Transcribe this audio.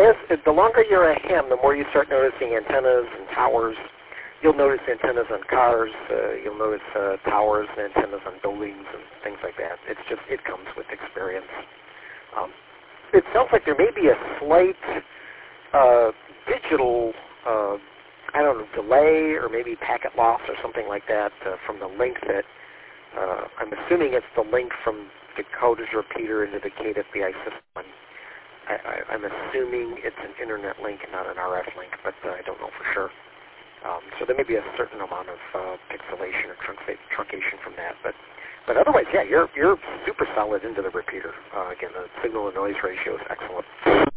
the longer you're a ham, the more you start noticing antennas and towers. You'll notice antennas on cars. You'll notice towers and antennas on buildings and things like that. It comes with experience. It sounds like there may be a slight digital, delay or maybe packet loss or something like that from the link that, I'm assuming it's the link from the code's repeater into the KWFI system. I'm assuming it's an internet link, not an RF link, but I don't know for sure. So there may be a certain amount of pixelation or truncation from that, but otherwise, yeah, you're super solid into the repeater. Again, the signal to noise ratio is excellent.